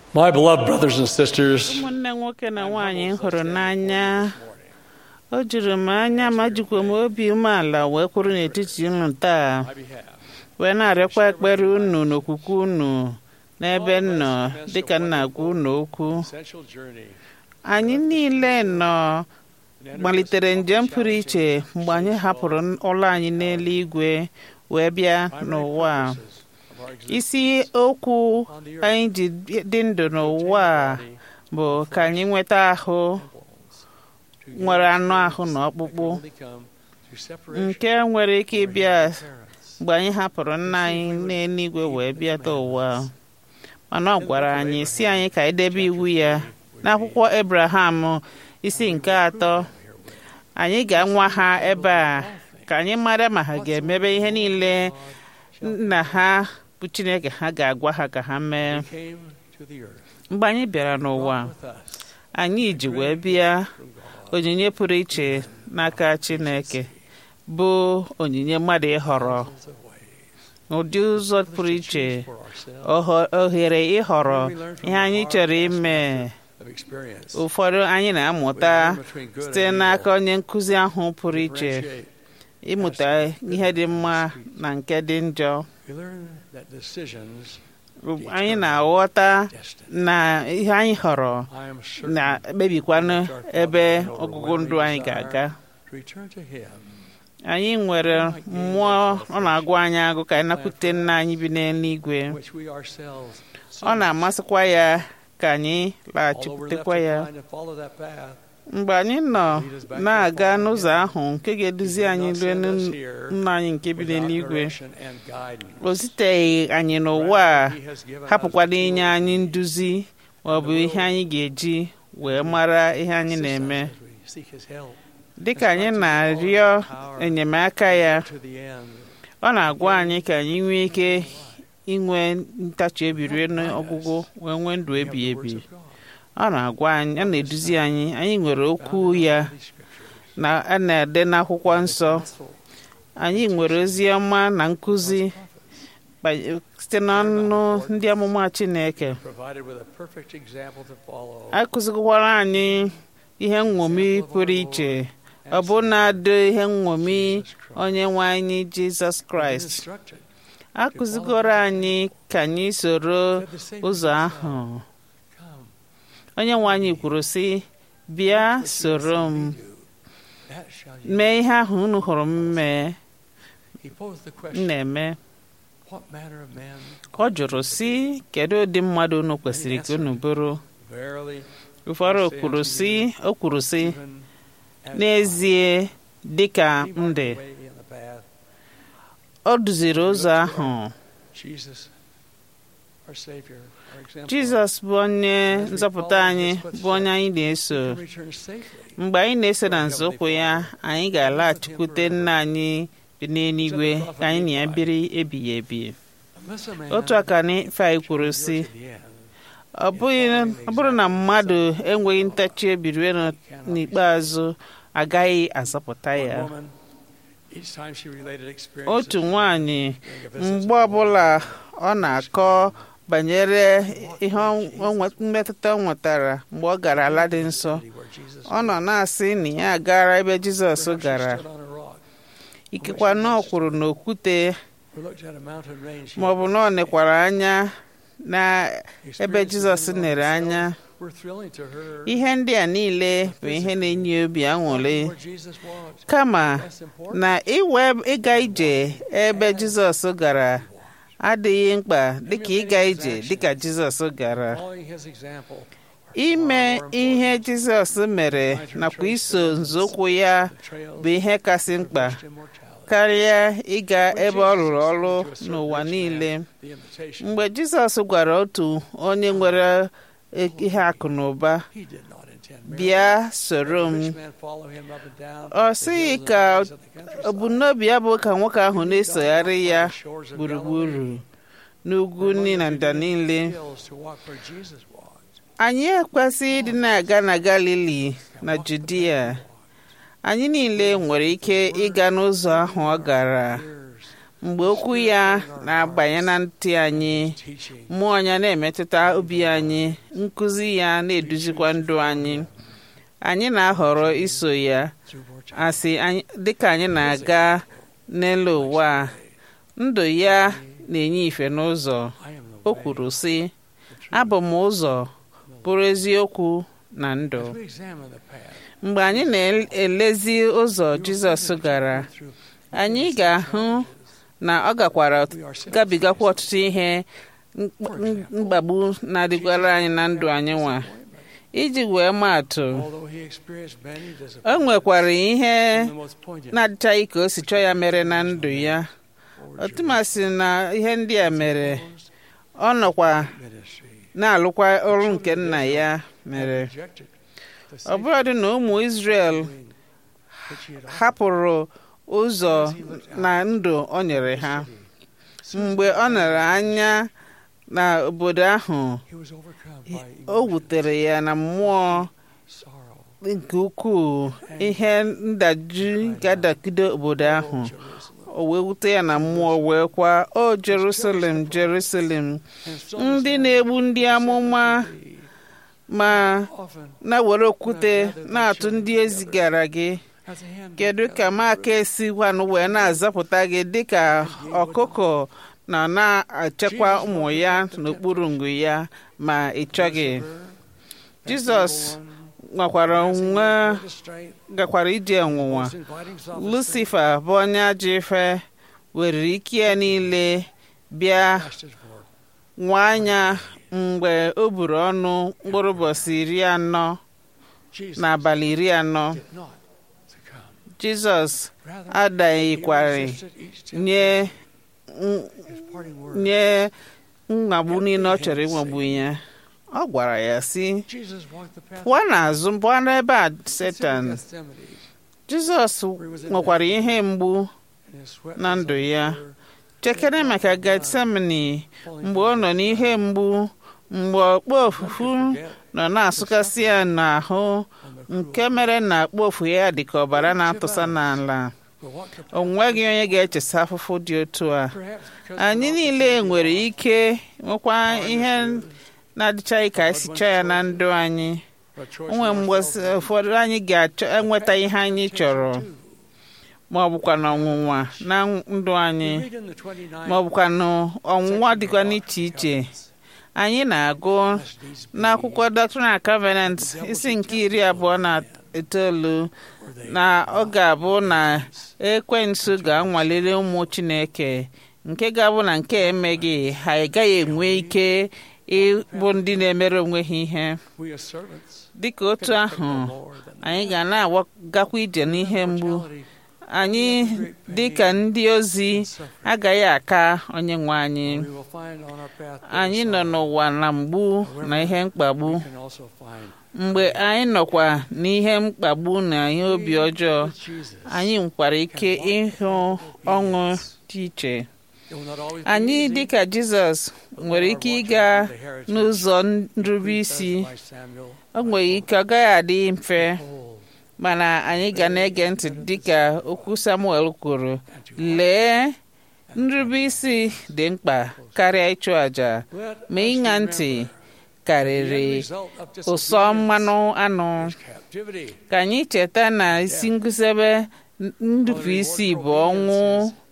My beloved brothers and sisters, ụmụnne nwoke na nwaanyị hụrụ n'anya, o juru m anya ma jikwa m obi umeala wee kwuru n'etiti unu taa wee na-arịọkwa ekpere unu n'okwukwe unu n'ebe nnọ dịka nna gwa unu okwu. Anyị niile malitere njem pụrụ iche mgbe anyị hapụrụ ụlọ anyị n'eluigwe wee bịa n'ụwa. Isi okwu anyị ji dị ndụ n'ụwa bụ ka anyị nweta ahụ nwere anụ ahụ na ọkpụkpụ nke nwere ike ịbịa mgbe anyị hapụrụ nna anyị n'eluigwe wee bịata ụwa. Mana ọ gwara anyị si anyị ka anyị debe iwu ya n'akwụkwọ Abraham isi nke 3. Anyị ga-anwa ha ebe a ka anyị mara ma ha ga-emebe ihe niile nna ha bụ Chineke ha ga-agwa ha ka ha mee. Mgbe anyị bịara n'ụwa, anyị ji wee bịa onyinye pụrụ iche n'aka Chineke bụ onyinye mmadụ ịhọrọ n'ụdị ụzọ pụrụ iche, ohere ịhọrọ ihe anyị chọrọ ime. Ụfọdụ anyị na-amụta site n'aka onye nkụzi ahụ pụrụ iche, ịmụta ihe dị mma na nke dị njọ. Anyị na-aghọta na ihe anyị họrọ na-ekpebikwanụ ebe ọgụgụ ndụ anyị ga-aga. Anyị nwere mmụọ ọ na-agụ anyị agụ ka anyị nakwute nna anyị bi n'eluigwe. Ọ na-amasịkwa ya ka anyị laghachikwutekwa ya. Mgbe anyị nọ na-aga n'ụzọ ahụ nke ga-eduzi anyị ruo nna anyị nke bi n'eluigwe, o ziteghị anyị n'ụwa a hapụkwado inye anyị nduzi ma ọ bụ ihe anyị ga-eji wee mara ihe anyị na-eme. Dịka anyị na-arịọ enyemaka ya, ọ na-agwa anyị ka anyị nwee ike inwe ntachi obi ruo n'ọgwụgwụ wee nwee ndụ ebighị ebi. Ọ na-agwa anyị, ọ na-eduzi anyị. Anyị nwere okwu ya a na-ede n'akwụkwọ nsọ. Anyị nwere ozi ọma na nkụzi site n'ọnụ ndị amụma Chineke. A kụzikwara anyị ihe nṅomi pụrụ iche, ọ bụ na-adị ihe nṅomi onye nwe anyị Jizọs Kraịst. A kụzigoro anyị ka anyị soro ụzọ ahụ. Onye nwe anyị kwuru sị, bịa soro m, mee ihe ahụ unu hụrụ m mee, m na-eme. Ọ jụrụ sị, kedu ụdị mmadụ unu kwesịrị ka unu bụrụ? Ụfọdụ o kwuru sị, n'ezie dịka m dị. Ọ duziri ụzọ ahụ. Jizọs bụ onye nzọpụta anyị, bụ onye anyị na-eso. Mgbe anyị na-eso na nzọụkwụ ya, anyị ga-alaghachikwute nna anyị dị n'eluigwe ka anyị na ya biri ebighị ebi. Otu aka n'ife anyị kwuru sị, ọ bụrụ na mmadụ enweghị ntachi obi ruo n'ikpeazụ, agaghị azọpụta ya. Otu nwanyị mgbe ọbụla ọ na-akọ banyere ihe mmetụta ọ nwetara mgbe ọ gara ala dị nsọ, ọ nọ na-asị na ya gara ebe Jizọs gara. Ikekwa na ọ kwuru n'okwute ma ọ bụ na ọ nekwara anya na ebe Jizọs nere anya. Ihe ndị a niile bụ ihe na-enye obi aṅụrị, kama na ịga ije ebe Jizọs gara adịghị mkpa dịka ịga ije dịka Jizọs gara. Ime ihe Jizọs mere nakwa iso nzọụkwụ ya bụ ihe kasị mkpa karịa ịga ebe ọ rụrụ ọrụ n'ụwa niile. Mgbe Jizọs gwara otu onye nwere ihe akụ na ụba, bịa soro m, ọ sịghị ka ebumnobi ya bụ ka nwoke ahụ na-esogharị ya gburugburu n'ugwu na ndịda niile. Anyị ekwesịghị ịdị na-aga na Galili na Judia. Anyị niile nwere ike ịga n'ụzọ ahụ ọ gara, mgbe okwu ya na-abanye na ntị anyị, mmụọ ya na-emetụta obi anyị, nkụzi ya na-eduzikwa ndụ anyị. Anyị na-ahọrọ iso ya asị dịka anyị na-aga n'elu ụwa. Ndụ ya na-enye ife n'ụzọ. O kwuru sị, abụ m ụzọ, bụrụ eziokwu na ndụ. Mgbe anyị na-elezi ụzọ Jizọs gara, anyị ga-ahụ na ọ gakwara gabigakwa ọtụtụ ihe mkpagbu na-adịkwara anyị na ndụ anyị nwa. Iji wee maatụ, o nwekwara ihe na-adịchaghị ka o si chọọ ya mere na ndụ ya. Ọtụmasị na ihe ndị a mere, ọ nọkwa na-alụkwa ọrụ nke nna ya mere. Ọ bụladị na ụmụ Izrel hapụrụ ụzọ na ndụ o nyere ha. Mgbe ọ nọrọ anya na obodo ahụ, o wutere ya na mmụọ nke ukwuu, ihe ndajụ ga-adakide obodo ahụ. O wee wute ya na mmụọ, wee kwa, o Jerusalem, Jerusalem, ndị na-egbu ndị amụma ma na-were okwute na-atụ ndị ezigara gị. Kedu ka m aka esikwanụ wee na-azọpụta gị dịka ọkụkọ na-achekwa ụmụ ya n'okpuru ngu ya ma ị chọghị? Jizọs gakwara ije ọnwụnwa. Lucifa bụ onye ajọ ife were ike ya niile bịa nwa anya mgbe o buru ọnụ mkpụrụ ụbọchị 40 n'abalị 40. Jizọs adaghịkwarị nye mmagbu niile ọ chọrọ ịmagbu ya. Ọ gwara ya sị, pụọ n'azụ, pụọ n'ebe a Setan. Jizọs nwekwara ihe mgbu na ndụ ya. Chekere maka Getsemani, mgbe ọ nọ n'ihe mgbu, mgbe ọkpọ ofufu nọ na-asụkasị ya n'ahụ, nke mere na akpọ ofu ya dị ka ọbara na-atụsa n'ala. O nweghị onye ga-echesa afụfụ dị otu a. Anyị niile nwere ike nwekwa ihe na-adịchaghị ka esi chọọ ya na ndụ anyị. Onwe mgbe ụfọdụ anyị ga-enweta ihe anyị chọrọ, ma ọ bụkwa na ọnwụnwa na ndụ anyị, ma ọ bụkwa na ọnwụnwa dịkwa n'iche iche. Anyị na-agụ n'akwụkwọ Doctrine and Covenants isi nke 29 na ọ ga-abụ na ekwensu ga-anwaliri ụmụ Chineke, nke ga-abụ na nke emeghị, ha agaghị enwe ike ịbụ ndị na-emere onwe ha ihe. Dịka otu ahụ, anyị ga na-agakwa ije n'ihe mgbu. Anyị dịka ndị ozi agaghị aka onye nwe anyị. Anyị nọ n'ụwa na mgbu na ihe mkpagbu. Mgbe anyị nọkwa n'ihe mkpagbu na ihe obi ọjọọ, anyị nwekwara ike ịhụ ọṅụ dị iche. Anyị dịka Jizọs nwere ike ịga n'ụzọ nrube isi. O nwere ike ọ gaghị adị mfe, mana anyị ga na-ege ntị dịka okwu Samuel kwuru, lee, nrube isi dị mkpa karịa ịchụ àjà, ma ịṅa ntị karịrị ụsọ mmanụ anụ. Ka anyị cheta na isi ngụsebe nrube isi bụ ọnwụ,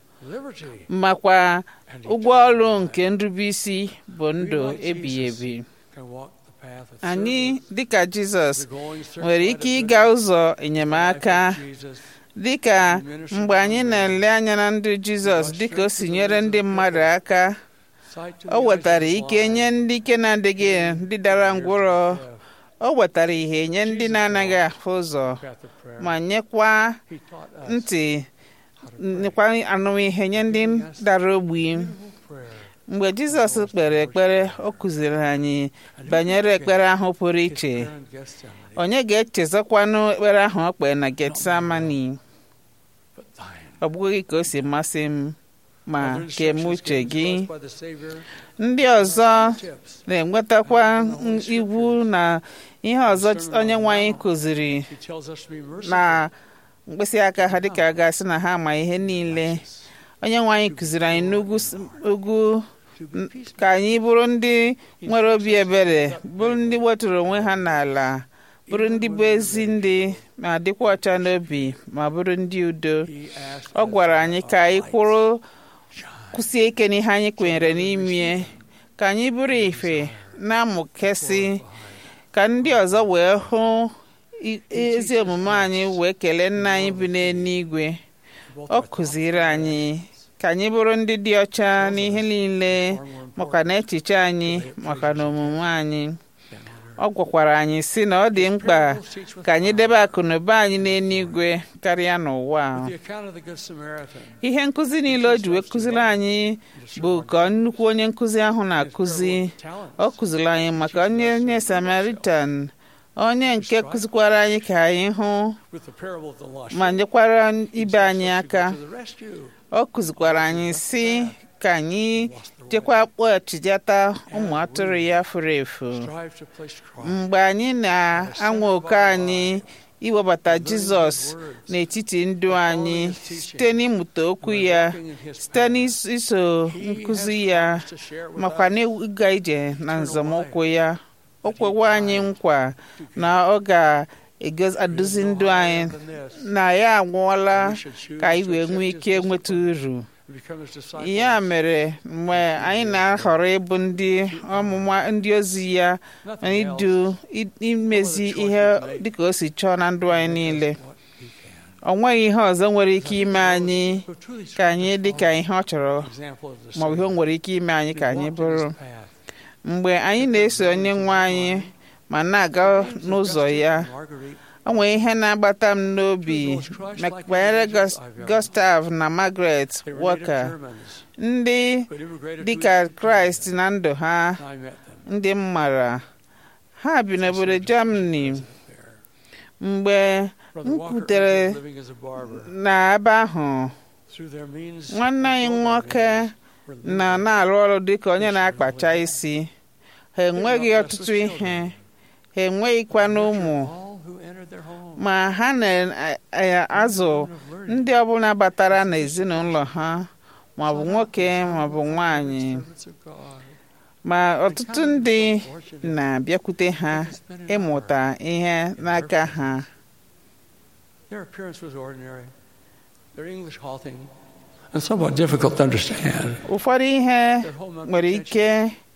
makwa ụgwọ ọrụ nke nrube isi bụ ndụ ebighị ebi. Anyị dịka Jizọs nwere ike ịga ụzọ enyemaka, dịka mgbe anyị na-ele anya na ndụ Jizọs dịka o si nyere ndị mmadụ aka. O wetara ike nye ndị ike na-adịghị, ndị dara ngwụrọ. O wetara ihe nye ndị na-anaghị ahụ ụzọ, ma nyekwa ntị, nyekwa anụ ihe nye ndị dara ogbi. Mgbe Jizọs kpere ekpere, o kụziri anyị banyere ekpere ahụ pụrụ iche. Onye ga-echezọkwanụ ekpere ahụ o kpere na Getsemani? Ọ bụghị ka o si masị m, ma ka eme uche gị. Ndị ọzọ na-enwetakwa iwu na ihe ọzọ onye nwe anyị kụziri na mkpịsị aka ha, dịka a ga-asị na ha ma ihe niile. onye nwe anyị kụziri anyị n'ugwu ka anyị bụrụ ndị nwere obi ebere, bụrụ ndị wetụrụ onwe ha n'ala, bụrụ ndị bụ ezi ndị ma dịkwa ọcha n'obi, ma bụrụ ndị udo. Ọ gwara anyị ka anyị kwụsie ike n'ihe anyị kwenyere n'ime, ka anyị bụrụ ife na-amụkesị, ka ndị ọzọ wee hụ ezi omume anyị wee kelee nna anyị bi n'eluigwe. Ọ kụziri anyị ka anyị bụrụ ndị dị ọcha n'ihe niile, maka na echiche anyị, maka na omume anyị. Ọ gwakwara anyị sị na ọ dị mkpa ka anyị debe akụ na ụba anyị n'eluigwe karịa n'ụwa. Ihe nkụzi niile o ji wee kụziri anyị bụ ka nnukwu onye nkụzi ahụ na-akụzi. Ọ kụziri anyị maka onye Samaritan, onye nke kụzikwara anyị ka anyị hụ ma nyekwara ibe anyị aka. Ọ kụzikwara anyị sị ka anyị jekwa kpọchijata ụmụ atụrụ ya furu efu. Mgbe anyị na-anwa oke anyị iwebata Jizọs n'etiti ndụ anyị site n'ịmụta okwu ya, site n'iso nkụzi ya, makwa n'ịga ije na nzọmụkwụ ya. O kwewo anyị nkwa na ọ ga-eduzi ndụ anyị, na ya anwụọla ka anyị wee nwee ike nweta uru. Ya mere, mgbe anyị na-ahọrọ ịbụ ndị ọmụma ndị ozi ya na imezi ihe dịka o si chọọ na ndụ anyị niile, o nweghị ihe ọzọ nwere ike ime anyị ka anyị dị ka ihe ọ chọrọ, maọbụ ihe o nwere ike ime anyị ka anyị bụrụ. Mgbe anyị na-eso onye nwe anyị ma na-aga n'ụzọ ya, o nwere ihe na-agbata m n'obi banyere Gustav na Margaret Walker, ndị dịka Kraịst na ndụ ha, ndị m mara. Ha bi n'obodo Germany. Mgbe m kwutere na ebe ahụ, nwanne anyị nwoke na-arụ ọrụ dịka onye na-akpacha isi. Ha enweghị ọtụtụ ihe, ha enweghịkwa n'ụmụ, ma ha na-azụ ndị ọbụla batara n'ezinụlọ ha, maọbụ nwoke maọbụ nwanyị. Ma ọtụtụ ndị na-abịakwute ha ịmụta ihe n'aka ha. Ụfọdụ ihe nwere ike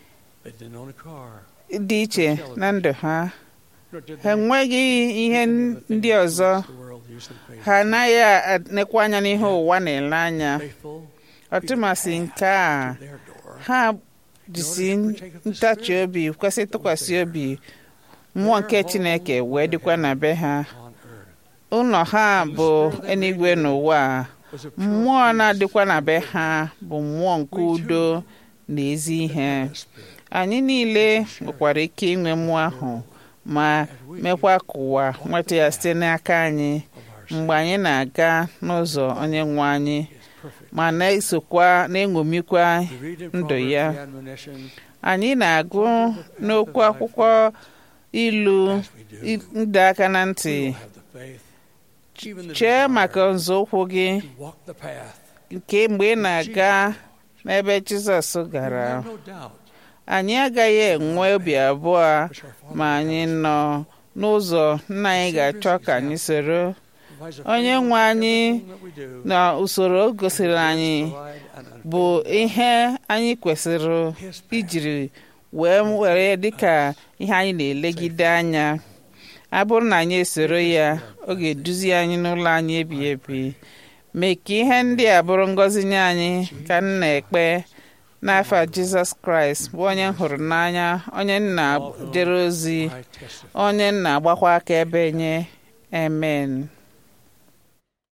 dị iche na ndụ ha. Ha enweghị ihe ndị ọzọ, ha anaghị anekwa anya n'ihe ụwa na-ele anya. Ọtụmasị nke a, ha jisi ntachi obi, kwesị tụkwasị obi, mmụọ nke Chineke wee dịkwa na be ha. Ụlọ ha bụ eluigwe n'ụwa. Mmụọ na-adịkwa na be ha bụ mmụọ nke udo na ezi ihe. Anyị niile nwekwara ike inwe mmụọ ahụ, ma mekwa ka ụwa nweta ya site n'aka anyị mgbe anyị na-aga n'ụzọ onye nwe anyị, ma na-esokwa na-eṅomikwa ndụ ya. Anyị na-agụ n'okwu akwụkwọ ilu ịdọ aka na ntị, chee maka nzọụkwụ gị nke mgbe ị na-aga n'ebe Jizọs gara. Anyị agaghị enwe obi abụọ ma anyị nọ n'ụzọ nna anyị ga-achọ ka anyị soro. Onye nwe anyị na usoro o gosiri anyị bụ ihe anyị kwesịrị ijiri wee were dịka ihe anyị na-elegide anya. A bụrụ na anyị esoro ya, ọ ga-eduzi anyị n'ụlọ anyị ebighị ebi. Mee ka ihe ndị a bụrụ ngọzi nye anyị, ka m na-ekpe n'afa Jizọs Kraịst, bụ onye m hụrụ n'anya, onye nna jere ozi, onye nna agbakwa aka ebe nye. Amen.